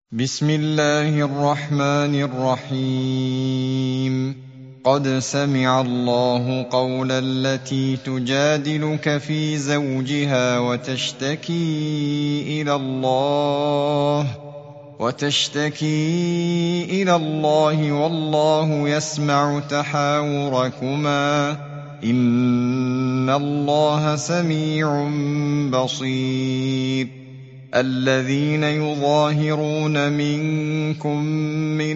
بسم الله الرحمن الرحيم. قد سمع الله قول التي تجادلك في زوجها وتشتكي إلى الله والله يسمع تحاوركما إن الله سميع بصير. الذين يظاهرون منكم من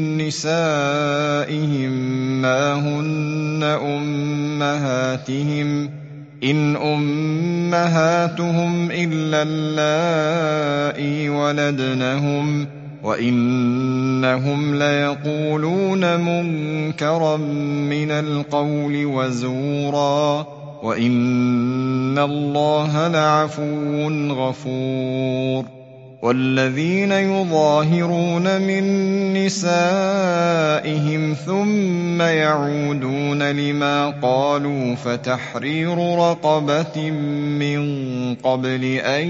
نسائهم ما هن أمهاتهم إن أمهاتهم إلا اللائي ولدنهم وإنهم ليقولون منكرا من القول وزورا وإن الله لعفو غفور. والذين يظاهرون من نسائهم ثم يعودون لما قالوا فتحرير رقبة من قبل أن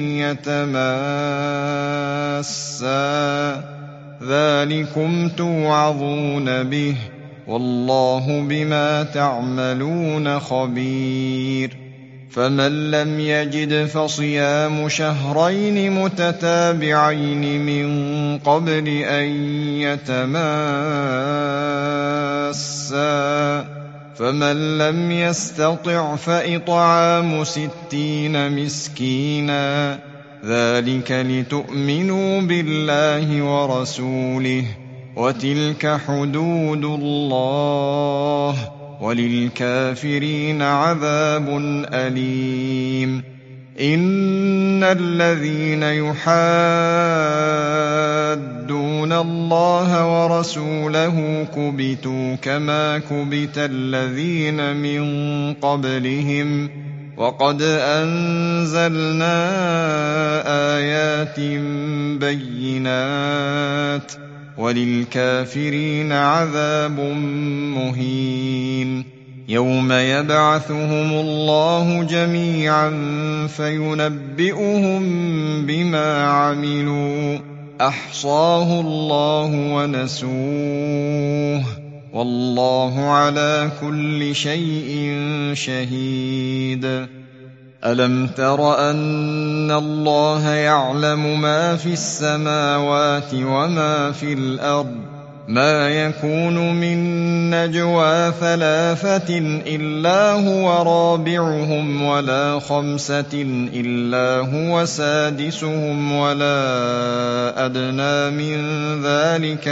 يتماسا ذلكم توعظون به والله بما تعملون خبير. فمن لم يجد فصيام شهرين متتابعين من قبل أن يتماسا فمن لم يستطع فإطعام 60 مسكينا ذلك لتؤمنوا بالله ورسوله وتلك حدود الله وللكافرين عذاب أليم. إن الذين يحادون الله ورسوله كبتوا كما كبت الذين من قبلهم وقد أنزلنا آيات بينات وللكافرين عذاب مهين. يوم يبعثهم الله جميعا فينبئهم بما عملوا أحصاه الله ونسوه والله على كل شيء شهيد. ألم تر أن الله يعلم ما في السماوات وما في الأرض ما يكون من نجوى 3 إلا هو رابعهم ولا 5 إلا هو سادسهم ولا أدنى من ذلك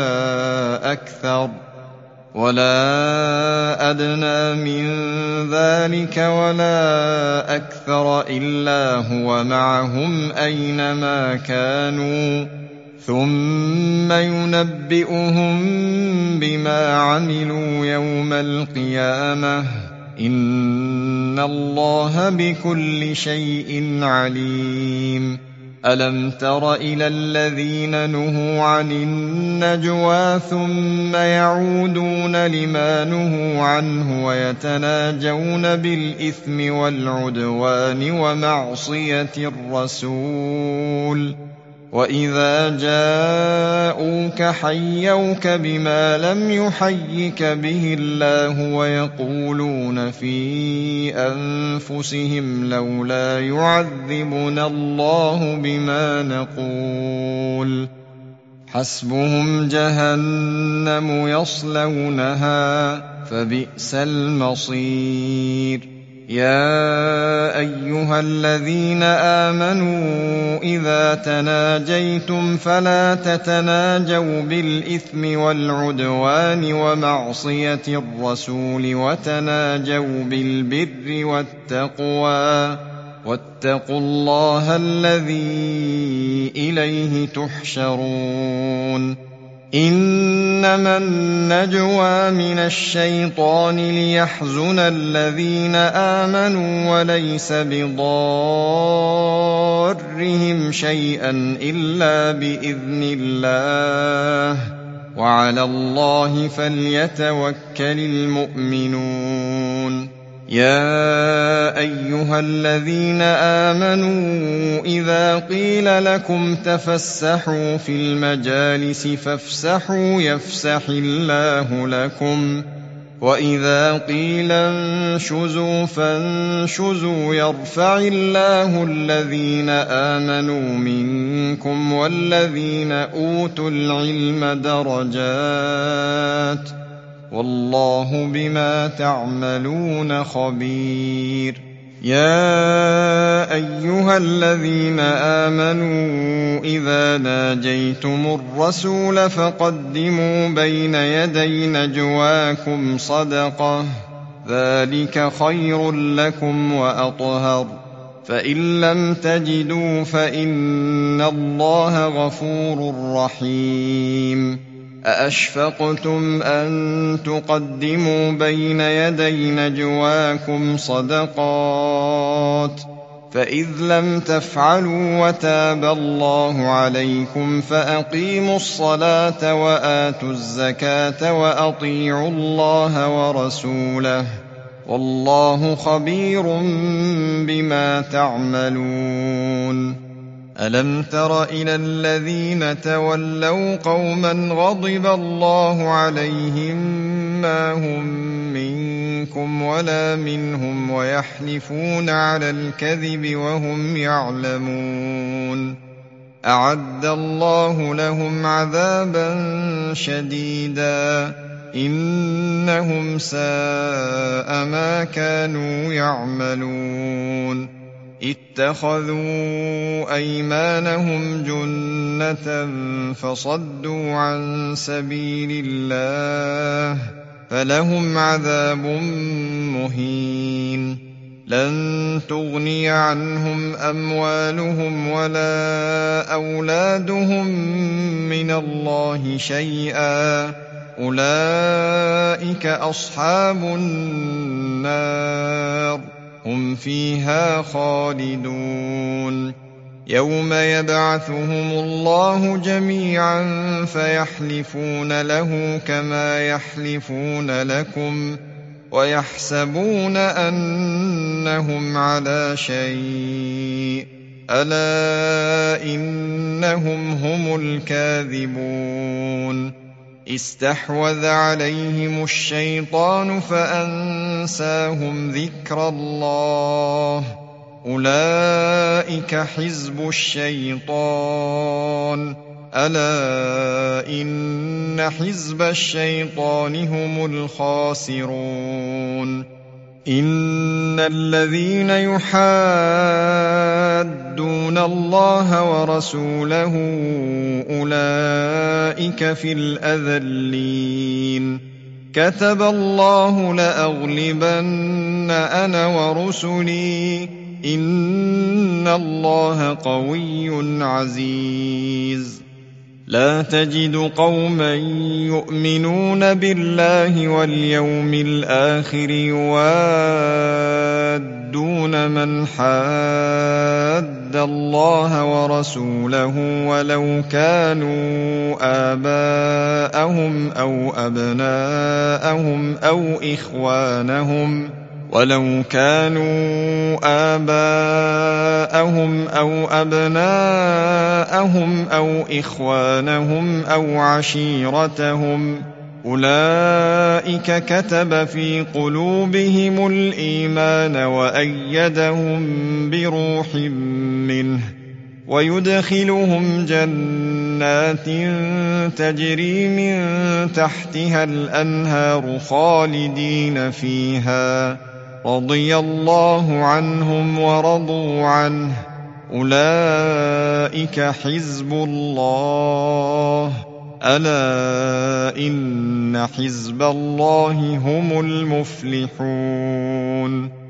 ولا أكثر إلا هو معهم أينما كانوا ثم ينبئهم بما عملوا يوم القيامة إن الله بكل شيء عليم. ألم تر إلى الذين نهوا عن النجوى ثم يعودون لما نهوا عنه ويتناجون بالإثم والعدوان ومعصية الرسول وإذا جاءوك حيوك بما لم يحيك به الله ويقولون في أنفسهم لولا يعذبنا الله بما نقول حسبهم جهنم يصلونها فبئس المصير. يا أيها الذين آمنوا إذا تناجيتم فلا تتناجوا بالإثم والعدوان ومعصية الرسول وتناجوا بالبر والتقوى واتقوا الله الذي إليه تحشرون. إنما النجوى من الشيطان ليحزن الذين آمنوا وليس بضارهم شيئا إلا بإذن الله وعلى الله فليتوكل المؤمنون. يا أيها الذين آمنوا إذا قيل لكم تفسحوا في المجالس فافسحوا يفسح الله لكم وإذا قيل انشزوا فانشزوا يرفع الله الذين آمنوا منكم والذين أوتوا العلم درجات والله بما تعملون خبير. يا أيها الذين آمنوا إذا ناجيتم الرسول فقدموا بين يدي نجواكم صدقة ذلك خير لكم وأطهر فإن لم تجدوا فإن الله غفور رحيم. أأشفقتم أن تقدموا بين يدي نجواكم صدقات فإذ لم تفعلوا وتاب الله عليكم فأقيموا الصلاة وآتوا الزكاة وأطيعوا الله ورسوله والله خبير بما تعملون. ألم تر إلى الذين تولوا قوما غضب الله عليهم ما هم منكم ولا منهم ويحلفون على الكذب وهم يعلمون أعد الله لهم عذابا شديدا إنهم ساء ما كانوا يعملون. اتخذوا أيمانهم جنة فصدوا عن سبيل الله فلهم عذاب مهين. لن تغني عنهم أموالهم ولا أولادهم من الله شيئا أولئك أصحاب النار هم فيها خالدون. يوم يبعثهم الله جميعا فيحلفون له كما يحلفون لكم ويحسبون أنهم على شيء ألا إنهم هم الكاذبون. استحوذ عليهم الشيطان فأنساهم ذكر الله أولئك حزب الشيطان ألا إن حزب الشيطان هم الخاسرون. إن الذين يحادون الله ورسوله أولئك في الأذلين. كتب الله لأغلبن أنا ورسلي إن الله قوي عزيز. لا تجد قوما يؤمنون بالله واليوم الآخر يوادون من حاد الله ورسوله ولو كانوا آباءهم أو أبناءهم أو إخوانهم أو عشيرتهم أولئك كتب في قلوبهم الإيمان وأيدهم بروح منه ويدخلهم جنات تجري من تحتها الأنهار خالدين فيها رضي الله عنهم ورضوا عنه أولئك حزب الله ألا إن حزب الله هم المفلحون.